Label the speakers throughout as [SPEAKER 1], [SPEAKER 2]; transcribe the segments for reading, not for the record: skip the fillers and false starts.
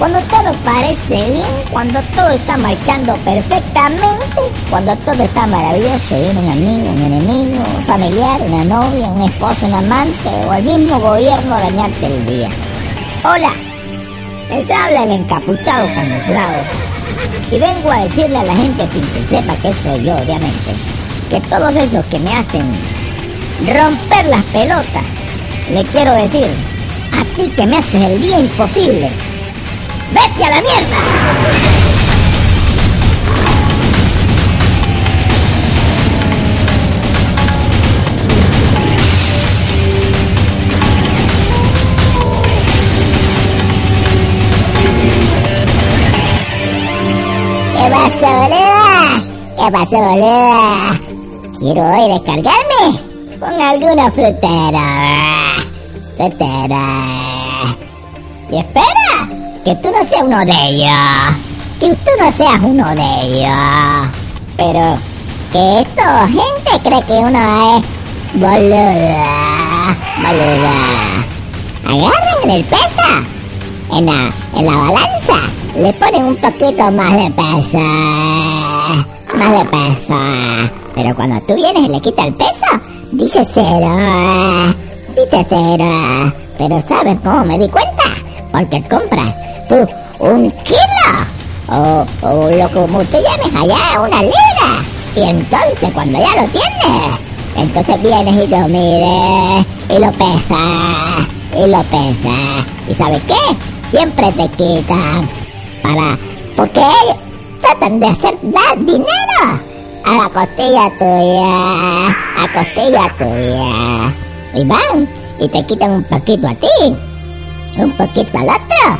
[SPEAKER 1] Cuando todo parece bien, cuando todo está marchando perfectamente, cuando todo está maravilloso, viene un amigo, un enemigo, un familiar, una novia, un esposo, un amante o el mismo gobierno a dañarte el día. Hola, les habla el encapuchado camuflado y vengo a decirle a la gente sin que sepa que soy yo, obviamente, que todos esos que me hacen romper las pelotas, le quiero decir, a ti que me haces el día imposible, ¡vete a la mierda! ¿Qué pasa, boluda? ¿Qué pasa, boluda? Quiero hoy descargarme con alguna frutera. Y espera, que tú no seas uno de ellos. Que tú no seas uno de ellos. Pero que esta gente cree que uno es boluda. Agarran el peso. En la balanza le ponen un poquito más de peso. Pero cuando tú vienes y le quitas el peso, dice cero. Pero ¿sabes cómo me di cuenta? Porque compras tú un kilo o lo como tú llames allá, una libra. Y entonces cuando ya lo tienes, entonces vienes y lo mides y lo pesas. ¿Y sabes qué? Siempre te quitan porque ellos tratan de hacer dar dinero a la costilla tuya. Y van y te quitan un poquito a ti, un poquito al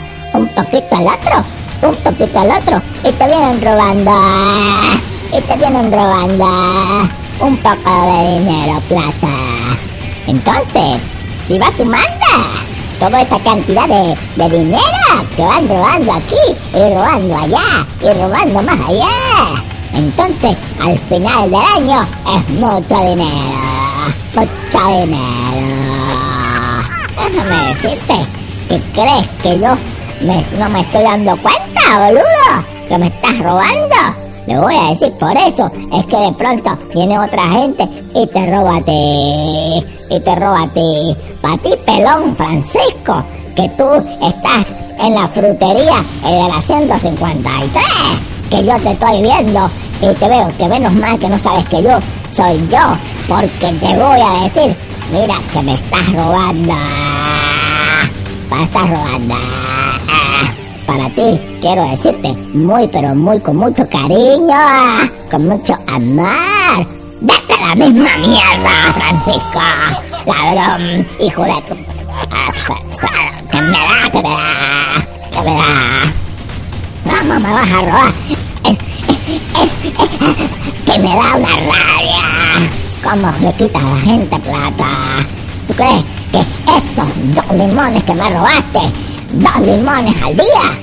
[SPEAKER 1] otro, y te vienen robando un poco de dinero, plata. Entonces, si vas sumando toda esta cantidad de dinero que van robando aquí y robando allá y robando más allá, entonces al final del año es mucho dinero. Déjame decirte que crees que yo no me estoy dando cuenta, boludo, que me estás robando. Le voy a decir por eso, es que de pronto viene otra gente y te roba a ti. Para ti, pelón Francisco, que tú estás en la frutería de la 153, que yo te estoy viendo y te veo que menos mal que no sabes que yo soy yo, porque te voy a decir, mira que me estás robando. Para ti, quiero decirte muy, pero muy, con mucho cariño, con mucho amor. ¡Vete a la misma mierda, Francisco! ¡Ladrón, hijo de tu... ¡Que me da! ¿Cómo me vas a robar? Que me da una rabia. ¿Cómo le quitas a la gente plata? ¿Tú crees que esos 2 limones que me robaste, 2 limones al día,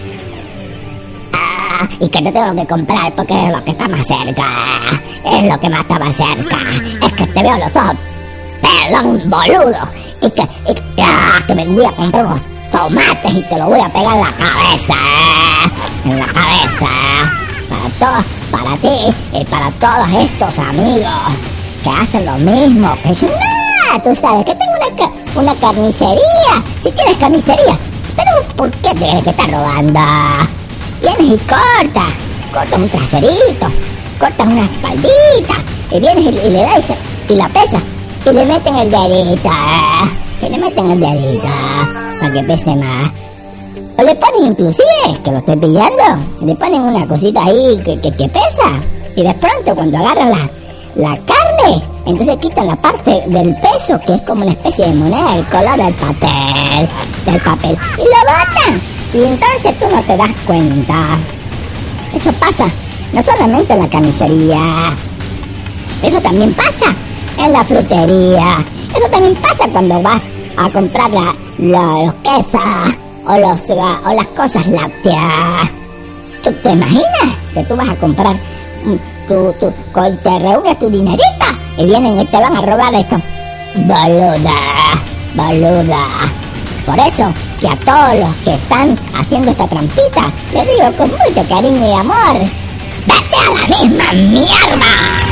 [SPEAKER 1] y que te tengo que comprar porque es lo que está más cerca? Es lo que más está más cerca. Es que te veo los ojos, pelón boludo, y que me voy a comprar unos tomates y te lo voy a pegar en la cabeza. Para ti y para todos estos amigos que hacen lo mismo, que yo, no, tú sabes que tengo una carnicería. Si tienes carnicería, pero ¿por qué tienes que estar robando? Vienes y cortas un traserito, cortas una espaldita, y vienes y le das y la pesas, y le meten el dedito, para que pese más. O le ponen inclusive, que lo estoy pillando, le ponen una cosita ahí que pesa, y de pronto cuando agarran la carne, entonces quitan la parte del peso, que es como una especie de moneda, el color del papel, y lo botan, y entonces tú no te das cuenta. Eso pasa no solamente en la carnicería, eso también pasa en la frutería, eso también pasa cuando vas a comprar los quesos o las cosas lácteas. ¿Tú te imaginas que tú vas a comprar te reúnes tu dinerito y vienen y te van a robar esto? Boluda. Por eso que a todos los que están haciendo esta trampita, les digo con mucho cariño y amor, ¡vete a la misma mierda!